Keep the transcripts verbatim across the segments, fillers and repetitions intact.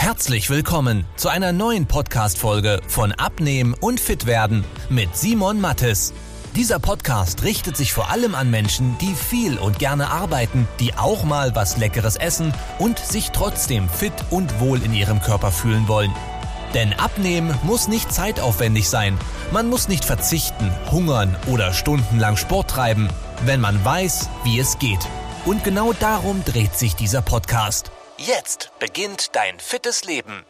Herzlich willkommen zu einer neuen Podcast-Folge von Abnehmen und Fitwerden mit Simon Mattes. Dieser Podcast richtet sich vor allem an Menschen, die viel und gerne arbeiten, die auch mal was Leckeres essen und sich trotzdem fit und wohl in ihrem Körper fühlen wollen. Denn Abnehmen muss nicht zeitaufwendig sein. Man muss nicht verzichten, hungern oder stundenlang Sport treiben, wenn man weiß, wie es geht. Und genau darum dreht sich dieser Podcast. Jetzt beginnt dein fittes Leben.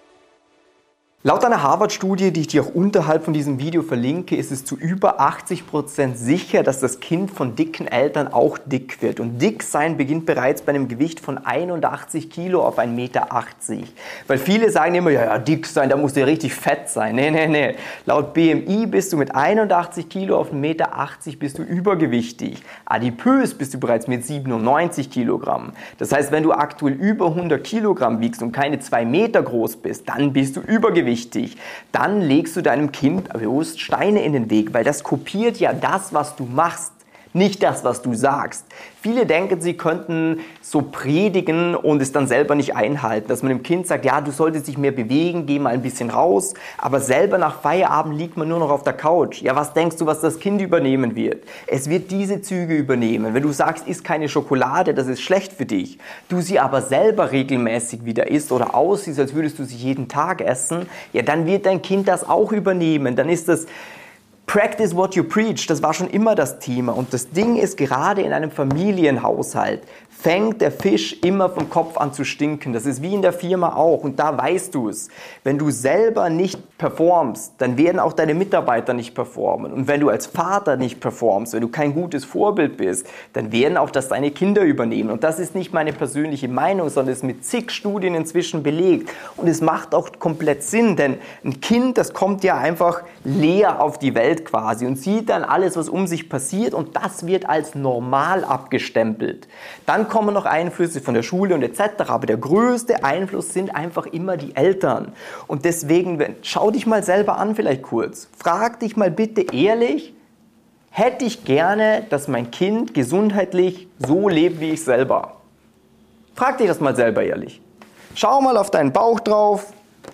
Laut einer Harvard-Studie, die ich dir auch unterhalb von diesem Video verlinke, ist es zu über achtzig Prozent sicher, dass das Kind von dicken Eltern auch dick wird. Und dick sein beginnt bereits bei einem Gewicht von einundachtzig Kilo auf ein Meter achtzig. Weil viele sagen immer, ja, ja, dick sein, da musst du ja richtig fett sein. Nee, nee, nee. Laut B M I bist du mit einundachtzig Kilo auf ein Meter achtzig bist du übergewichtig. Adipös bist du bereits mit siebenundneunzig Kilogramm. Das heißt, wenn du aktuell über hundert Kilogramm wiegst und keine zwei Meter groß bist, dann bist du übergewichtig. Wichtig. Dann legst du deinem Kind bewusst Steine in den Weg, weil das kopiert ja das, was du machst, nicht das, was du sagst. Viele denken, sie könnten so predigen und es dann selber nicht einhalten, dass man dem Kind sagt, ja, du solltest dich mehr bewegen, geh mal ein bisschen raus, aber selber nach Feierabend liegt man nur noch auf der Couch. Ja, was denkst du, was das Kind übernehmen wird? Es wird diese Züge übernehmen. Wenn du sagst, iss keine Schokolade, das ist schlecht für dich, du sie aber selber regelmäßig wieder isst oder aussiehst, als würdest du sie jeden Tag essen, ja, dann wird dein Kind das auch übernehmen. Dann ist das Practice what you preach, das war schon immer das Thema. Und das Ding ist, gerade in einem Familienhaushalt fängt der Fisch immer vom Kopf an zu stinken. Das ist wie in der Firma auch. Und da weißt du es. Wenn du selber nicht performst, dann werden auch deine Mitarbeiter nicht performen. Und wenn du als Vater nicht performst, wenn du kein gutes Vorbild bist, dann werden auch das deine Kinder übernehmen. Und das ist nicht meine persönliche Meinung, sondern es ist mit zig Studien inzwischen belegt. Und es macht auch komplett Sinn, denn ein Kind, das kommt ja einfach leer auf die Welt quasi und sieht dann alles, was um sich passiert, und das wird als normal abgestempelt. Dann kommen noch Einflüsse von der Schule und et cetera. Aber der größte Einfluss sind einfach immer die Eltern. Und deswegen, schau dich mal selber an vielleicht kurz. Frag dich mal bitte ehrlich, hätte ich gerne, dass mein Kind gesundheitlich so lebt wie ich selber? Frag dich das mal selber ehrlich. Schau mal auf deinen Bauch drauf.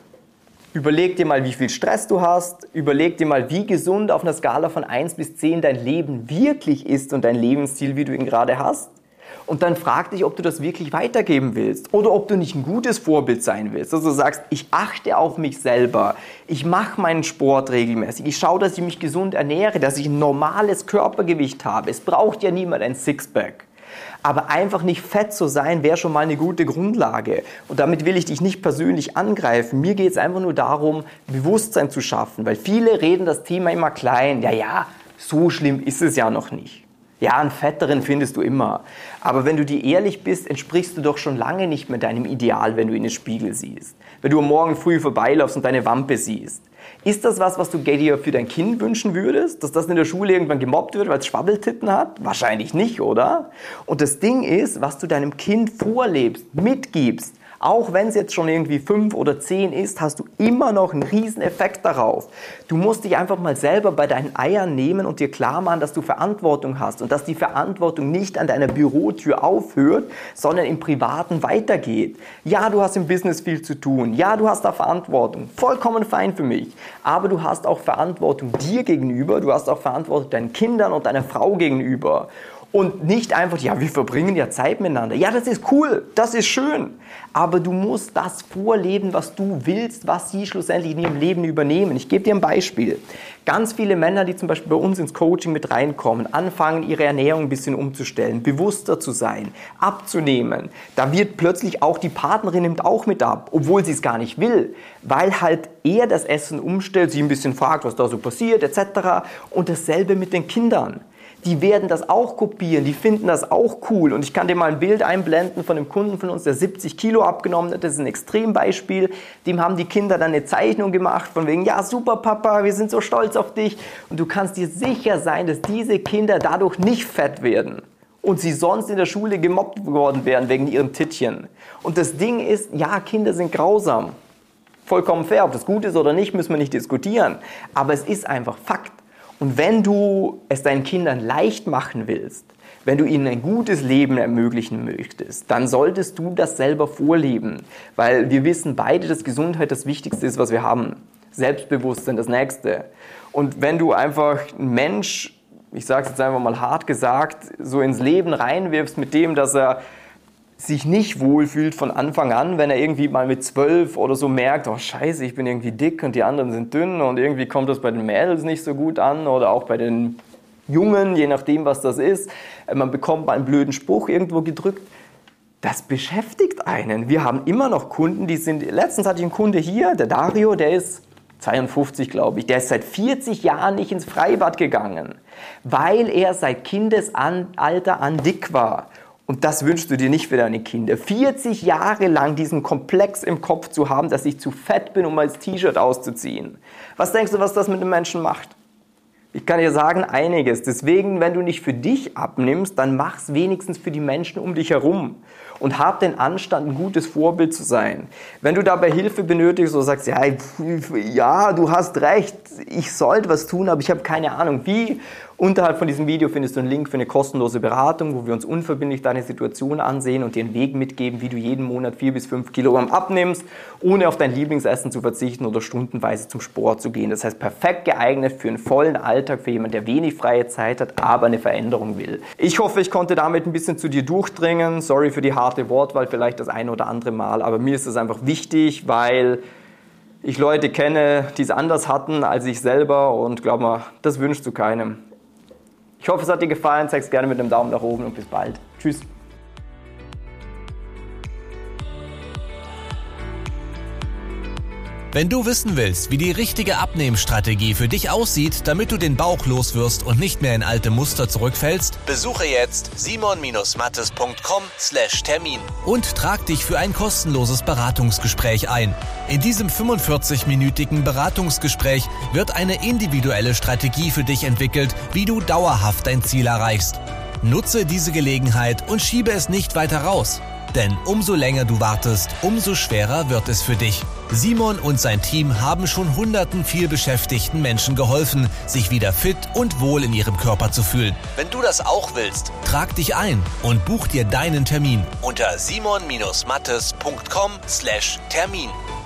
Überleg dir mal, wie viel Stress du hast. Überleg dir mal, wie gesund auf einer Skala von eins bis zehn dein Leben wirklich ist und dein Lebensstil, wie du ihn gerade hast. Und dann frag dich, ob du das wirklich weitergeben willst oder ob du nicht ein gutes Vorbild sein willst. Also du sagst, ich achte auf mich selber, ich mache meinen Sport regelmäßig, ich schaue, dass ich mich gesund ernähre, dass ich ein normales Körpergewicht habe. Es braucht ja niemand ein Sixpack. Aber einfach nicht fett zu sein, wäre schon mal eine gute Grundlage. Und damit will ich dich nicht persönlich angreifen. Mir geht es einfach nur darum, Bewusstsein zu schaffen. Weil viele reden das Thema immer klein. Ja, ja, so schlimm ist es ja noch nicht. Ja, einen Fetteren findest du immer. Aber wenn du dir ehrlich bist, entsprichst du doch schon lange nicht mehr deinem Ideal, wenn du in den Spiegel siehst. Wenn du am Morgen früh vorbeilaufst und deine Wampe siehst. Ist das was, was du dir für dein Kind wünschen würdest? Dass das in der Schule irgendwann gemobbt wird, weil es Schwabbeltitten hat? Wahrscheinlich nicht, oder? Und das Ding ist, was du deinem Kind vorlebst, mitgibst, auch wenn es jetzt schon irgendwie fünf oder zehn ist, hast du immer noch einen riesen Effekt darauf. Du musst dich einfach mal selber bei deinen Eiern nehmen und dir klar machen, dass du Verantwortung hast und dass die Verantwortung nicht an deiner Bürotür aufhört, sondern im Privaten weitergeht. Ja, du hast im Business viel zu tun. Ja, du hast da Verantwortung. Vollkommen fein für mich. Aber du hast auch Verantwortung dir gegenüber. Du hast auch Verantwortung deinen Kindern und deiner Frau gegenüber. Und nicht einfach, ja, wir verbringen ja Zeit miteinander. Ja, das ist cool, das ist schön. Aber du musst das vorleben, was du willst, was sie schlussendlich in ihrem Leben übernehmen. Ich gebe dir ein Beispiel. Ganz viele Männer, die zum Beispiel bei uns ins Coaching mit reinkommen, anfangen, ihre Ernährung ein bisschen umzustellen, bewusster zu sein, abzunehmen. Da wird plötzlich auch die Partnerin nimmt auch mit ab, obwohl sie es gar nicht will. Weil halt er das Essen umstellt, sie ein bisschen fragt, was da so passiert, et cetera. Und dasselbe mit den Kindern. Die werden das auch kopieren, die finden das auch cool. Und ich kann dir mal ein Bild einblenden von einem Kunden von uns, der siebzig Kilo abgenommen hat. Das ist ein Extrembeispiel. Dem haben die Kinder dann eine Zeichnung gemacht, von wegen, ja super Papa, wir sind so stolz auf dich. Und du kannst dir sicher sein, dass diese Kinder dadurch nicht fett werden. Und sie sonst in der Schule gemobbt worden wären wegen ihren Tittchen. Und das Ding ist, ja, Kinder sind grausam. Vollkommen fair, ob das gut ist oder nicht, müssen wir nicht diskutieren. Aber es ist einfach Fakt. Und wenn du es deinen Kindern leicht machen willst, wenn du ihnen ein gutes Leben ermöglichen möchtest, dann solltest du das selber vorleben. Weil wir wissen beide, dass Gesundheit das Wichtigste ist, was wir haben. Selbstbewusstsein das Nächste. Und wenn du einfach einen Mensch, ich sage es jetzt einfach mal hart gesagt, so ins Leben reinwirfst mit dem, dass er sich nicht wohlfühlt von Anfang an, wenn er irgendwie mal mit zwölf oder so merkt, oh scheiße, ich bin irgendwie dick und die anderen sind dünn und irgendwie kommt das bei den Mädels nicht so gut an oder auch bei den Jungen, je nachdem, was das ist. Man bekommt mal einen blöden Spruch irgendwo gedrückt. Das beschäftigt einen. Wir haben immer noch Kunden, die sind, letztens hatte ich einen Kunde hier, der Dario, der ist zweiundfünfzig, glaube ich, der ist seit vierzig Jahren nicht ins Freibad gegangen, weil er seit Kindesalter an dick war. Und das wünschst du dir nicht für deine Kinder. vierzig Jahre lang diesen Komplex im Kopf zu haben, dass ich zu fett bin, um mal das T-Shirt auszuziehen. Was denkst du, was das mit einem Menschen macht? Ich kann dir sagen, einiges. Deswegen, wenn du nicht für dich abnimmst, dann mach's wenigstens für die Menschen um dich herum. Und hab den Anstand, ein gutes Vorbild zu sein. Wenn du dabei Hilfe benötigst oder sagst, ja, ja, du hast recht, ich sollte was tun, aber ich habe keine Ahnung wie. Unterhalb von diesem Video findest du einen Link für eine kostenlose Beratung, wo wir uns unverbindlich deine Situation ansehen und dir einen Weg mitgeben, wie du jeden Monat vier bis fünf Kilogramm abnimmst, ohne auf dein Lieblingsessen zu verzichten oder stundenweise zum Sport zu gehen. Das heißt, perfekt geeignet für einen vollen Alltag, für jemanden, der wenig freie Zeit hat, aber eine Veränderung will. Ich hoffe, ich konnte damit ein bisschen zu dir durchdringen. Sorry für die harte Wortwahl, vielleicht das ein oder andere Mal, aber mir ist es einfach wichtig, weil ich Leute kenne, die es anders hatten als ich selber und glaub mal, das wünschst du keinem. Ich hoffe, es hat dir gefallen. Zeig es gerne mit einem Daumen nach oben und bis bald. Tschüss. Wenn du wissen willst, wie die richtige Abnehmstrategie für dich aussieht, damit du den Bauch loswirst und nicht mehr in alte Muster zurückfällst, besuche jetzt simon mattes punkt com slash Termin und trag dich für ein kostenloses Beratungsgespräch ein. In diesem fünfundvierzig-minütigen Beratungsgespräch wird eine individuelle Strategie für dich entwickelt, wie du dauerhaft dein Ziel erreichst. Nutze diese Gelegenheit und schiebe es nicht weiter raus. Denn umso länger du wartest, umso schwerer wird es für dich. Simon und sein Team haben schon hunderten vielbeschäftigten Menschen geholfen, sich wieder fit und wohl in ihrem Körper zu fühlen. Wenn du das auch willst, trag dich ein und buch dir deinen Termin unter simon mattes punkt com slash Termin.